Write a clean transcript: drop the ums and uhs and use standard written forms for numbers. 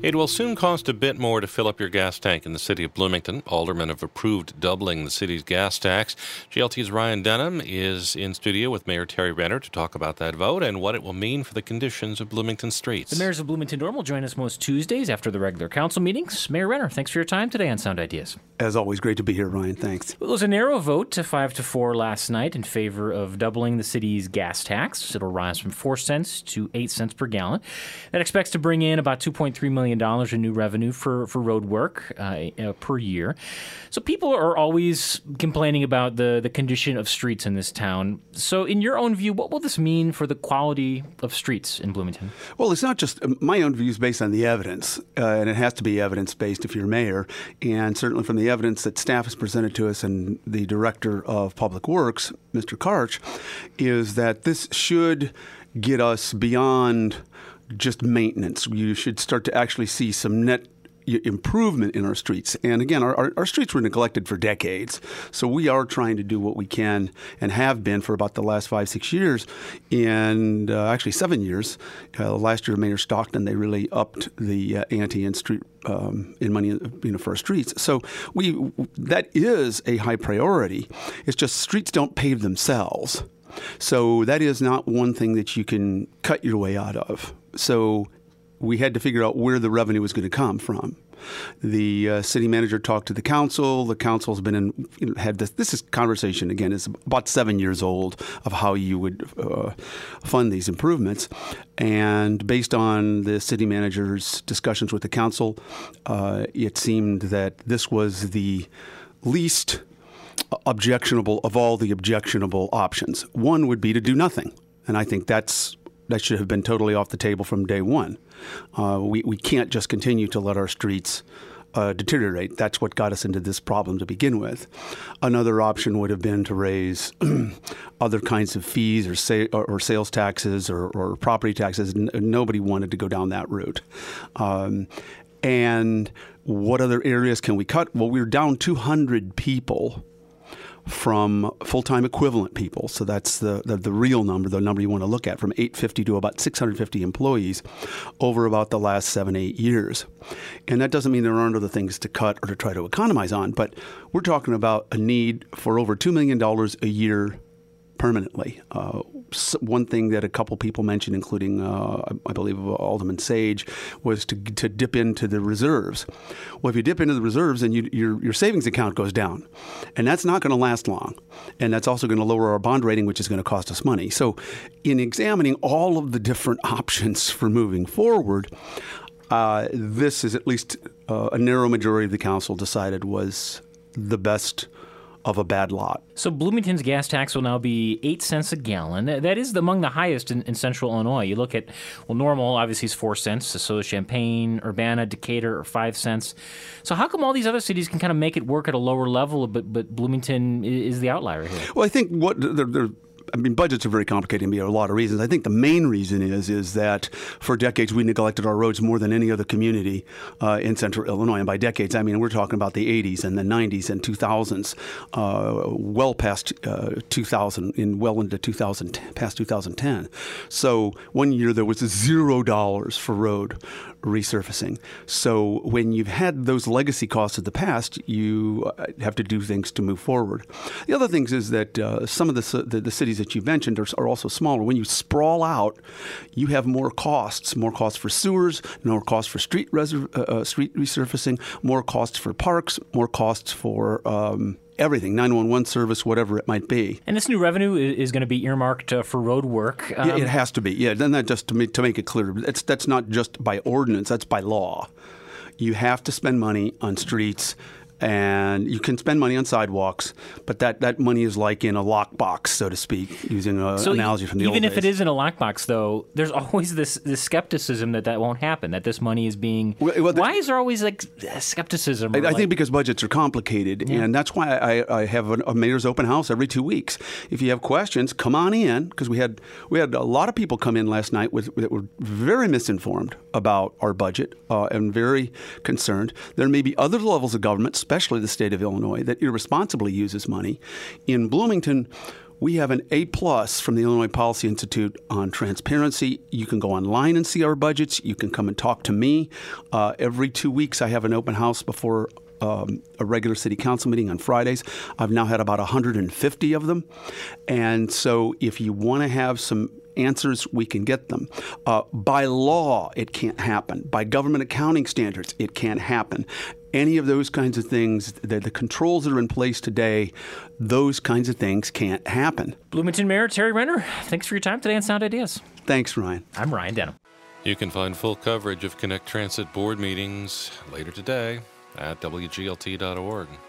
It will soon cost a bit more to fill up your gas tank in the city of Bloomington. Aldermen have approved doubling the city's gas tax. GLT's Ryan Denham is in studio with Mayor Terry Renner to talk about that vote and what it will mean for the conditions of Bloomington streets. The mayors of Bloomington Normal join us most Tuesdays after the regular council meetings. Mayor Renner, thanks for your time today on Sound Ideas. As always, great to be here, Ryan. Thanks. Well, it was a narrow vote to 5-4 last night in favor of doubling the city's gas tax. It'll rise from 4 cents to 8 cents per gallon. That expects to bring in about $2.3 million in new revenue for road work per year. So people are always complaining about the condition of streets in this town. So in your own view, what will this mean for the quality of streets in Bloomington? Well, it's not just my own views based on the evidence, and it has to be evidence-based if you're mayor, and certainly from the evidence that staff has presented to us and the Director of Public Works, Mr. Karch, is that this should get us beyond just maintenance. You should start to actually see some net improvement in our streets. And again, our streets were neglected for decades. So we are trying to do what we can and have been for about the last 5-6 years. And actually 7 years. Last year, Mayor Stockton, they really upped the ante in street in money for our streets. So that is a high priority. It's just streets don't pave themselves. So that is not one thing that you can cut your way out of. So we had to figure out where the revenue was going to come from. The city manager talked to the council. The council's been had this conversation again is about 7 years old of how you would fund these improvements, and based on the city manager's discussions with the council, it seemed that this was the least objectionable of all the objectionable options. One would be to do nothing, and I think that should have been totally off the table from day one. We can't just continue to let our streets deteriorate. That's what got us into this problem to begin with. Another option would have been to raise other kinds of fees or sales taxes or property taxes. Nobody wanted to go down that route. And what other areas can we cut? Well, we're down 200 people from full-time equivalent people. So that's the real number, the number you want to look at, from 850 to about 650 employees over about the last 7-8 years. And that doesn't mean there aren't other things to cut or to try to economize on, but we're talking about a need for over $2 million a year permanently. One thing that a couple people mentioned, including, I believe, Alderman Sage, was to dip into the reserves. Well, if you dip into the reserves, then your savings account goes down. And that's not going to last long. And that's also going to lower our bond rating, which is going to cost us money. So in examining all of the different options for moving forward, this is at least a narrow majority of the council decided was the best of a bad lot. So Bloomington's gas tax will now be 8 cents a gallon. That is among the highest in central Illinois. You look at, Normal obviously is 4 cents. So Champaign, Urbana, Decatur are 5 cents. So how come all these other cities can kind of make it work at a lower level, but Bloomington is the outlier here? Well, I think budgets are very complicated and there are a lot of reasons. I think the main reason is that for decades we neglected our roads more than any other community in central Illinois. And by decades, I mean we're talking about the 80s and the 90s and 2000s, well past 2000, well into 2000, past 2010. So one year there was $0 for road resurfacing. So when you've had those legacy costs of the past, you have to do things to move forward. The other things is that some of the cities that you mentioned are also smaller. When you sprawl out, you have more costs for sewers, more costs for street resurfacing, more costs for parks, more costs for everything, 911 service, whatever it might be. And this new revenue is going to be earmarked for road work. Yeah, it has to be. Yeah, then that just to make it clear, that's not just by ordinance, that's by law. You have to spend money on streets. And you can spend money on sidewalks, but that money is like in a lockbox, so to speak, using an analogy from the old days. Even if it is in a lockbox, though, there's always this skepticism that won't happen, that this money is being... Why is there always skepticism? I think because budgets are complicated, and that's why I have a mayor's open house every 2 weeks. If you have questions, come on in, because we had a lot of people come in last night that were very misinformed about our budget and very concerned. There may be other levels of government, especially the state of Illinois, that irresponsibly uses money. In Bloomington, We have an A+ from the Illinois Policy Institute on transparency. You can go online and see our budgets. You can come and talk to me. Every 2 weeks, I have an open house before a regular city council meeting on Fridays. I've now had about 150 of them. And so if you want to have some answers, we can get them. By law, it can't happen. By government accounting standards, it can't happen. Any of those kinds of things, the controls that are in place today, those kinds of things can't happen. Bloomington Mayor Terry Renner, thanks for your time today on Sound Ideas. Thanks, Ryan. I'm Ryan Denham. You can find full coverage of Connect Transit board meetings later today at WGLT.org.